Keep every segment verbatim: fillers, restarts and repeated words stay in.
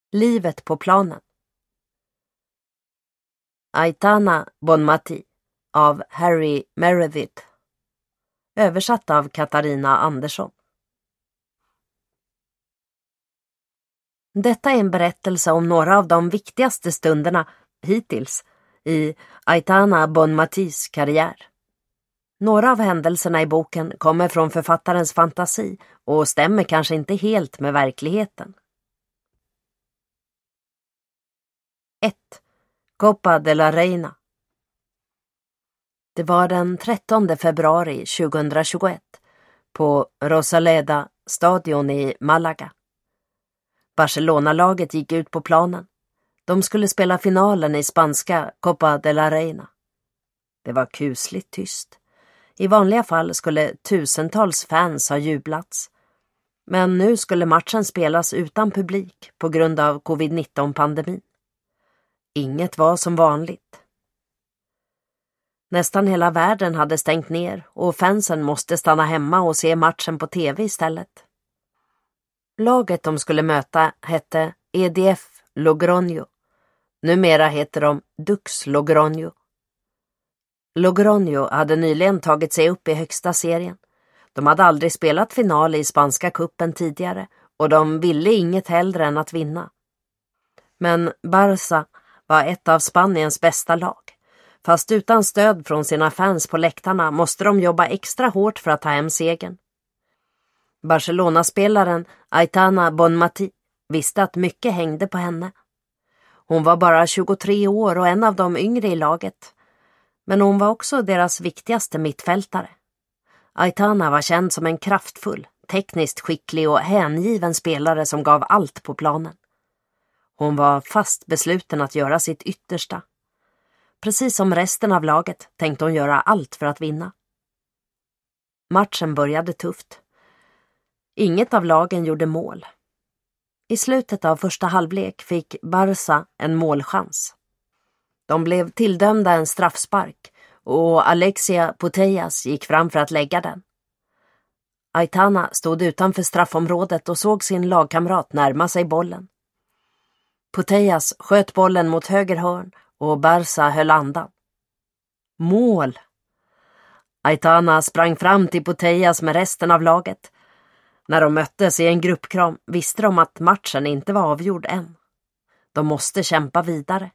Livet på planen. Aitana Bonmati av Harry Meredith. Översatt av Katarina Andersson. Detta är en berättelse om några av de viktigaste stunderna hittills i Aitana Bonmatis karriär. Några av händelserna i boken kommer från författarens fantasi och stämmer kanske inte helt med verkligheten. ett. Copa de la Reina. Det var den trettonde februari tjugohundratjugoett på Rosaleda stadion i Malaga. Barcelona-laget gick ut på planen. De skulle spela finalen i spanska Copa de la Reina. Det var kusligt tyst. I vanliga fall skulle tusentals fans ha jublats. Men nu skulle matchen spelas utan publik på grund av covid nitton-pandemin. Inget var som vanligt. Nästan hela världen hade stängt ner och fansen måste stanna hemma och se matchen på tv istället. Laget de skulle möta hette E D F Logroño. Numera heter de Dux Logroño. Logroño hade nyligen tagit sig upp i högsta serien. De hade aldrig spelat final i spanska kuppen tidigare och de ville inget hellre än att vinna. Men Barça var ett av Spaniens bästa lag. Fast utan stöd från sina fans på läktarna måste de jobba extra hårt för att ta hem segern. Barcelona-spelaren Aitana Bonmati visste att mycket hängde på henne. Hon var bara tjugotre år och en av de yngre i laget. Men hon var också deras viktigaste mittfältare. Aitana var känd som en kraftfull, tekniskt skicklig och hängiven spelare som gav allt på planen. Hon var fast besluten att göra sitt yttersta. Precis som resten av laget tänkte hon göra allt för att vinna. Matchen började tufft. Inget av lagen gjorde mål. I slutet av första halvlek fick Barça en målchans. De blev tildömda en straffspark och Alexia Putellas gick fram för att lägga den. Aitana stod utanför straffområdet och såg sin lagkamrat närma sig bollen. Putellas sköt bollen mot höger hörn och Barça höll andan. Mål! Aitana sprang fram till Putellas med resten av laget. När de möttes i en gruppkram visste de att matchen inte var avgjord än. De måste kämpa vidare.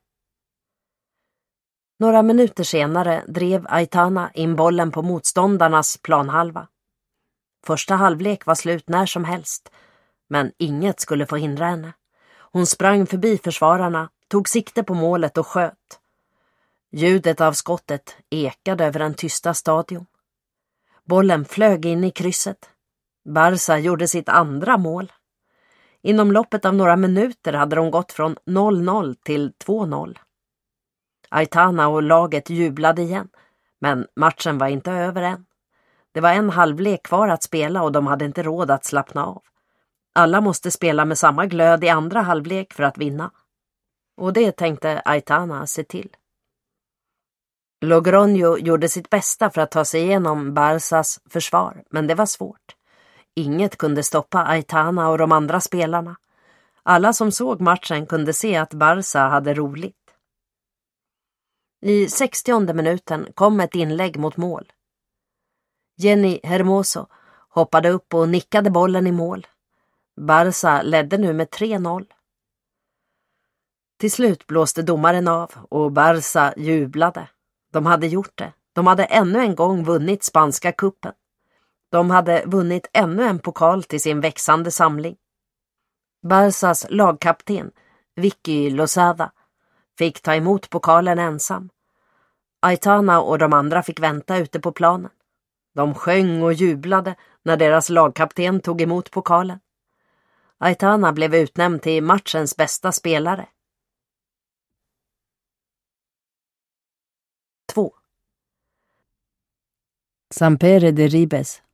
Några minuter senare drev Aitana in bollen på motståndarnas planhalva. Första halvlek var slut när som helst, men inget skulle få hindra henne. Hon sprang förbi försvararna, tog sikte på målet och sköt. Ljudet av skottet ekade över den tysta stadion. Bollen flög in i krysset. Barça gjorde sitt andra mål. Inom loppet av några minuter hade de gått från noll noll till två noll. Aitana och laget jublade igen, men matchen var inte över än. Det var en halvlek kvar att spela och de hade inte råd att slappna av. Alla måste spela med samma glöd i andra halvlek för att vinna. Och det tänkte Aitana se till. Logroño gjorde sitt bästa för att ta sig igenom Barças försvar, men det var svårt. Inget kunde stoppa Aitana och de andra spelarna. Alla som såg matchen kunde se att Barça hade roligt. I sextionde minuten kom ett inlägg mot mål. Jenny Hermoso hoppade upp och nickade bollen i mål. Barça ledde nu med tre noll. Till slut blåste domaren av och Barça jublade. De hade gjort det. De hade ännu en gång vunnit spanska kuppen. De hade vunnit ännu en pokal till sin växande samling. Barças lagkapten, Vicky Lozada, fick ta emot pokalen ensam. Aitana och de andra fick vänta ute på planen. De sjöng och jublade när deras lagkapten tog emot pokalen. Aitana blev utnämnd till matchens bästa spelare. två. San Pere de Ribes.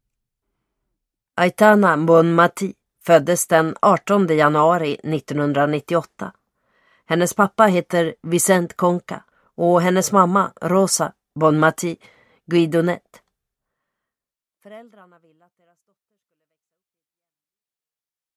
Aitana Bonmati föddes den artonde januari nittonhundranittioåtta. Hennes pappa heter Vicente Conca och hennes mamma Rosa Bonmati Guidonet. Föräldrarna ville att deras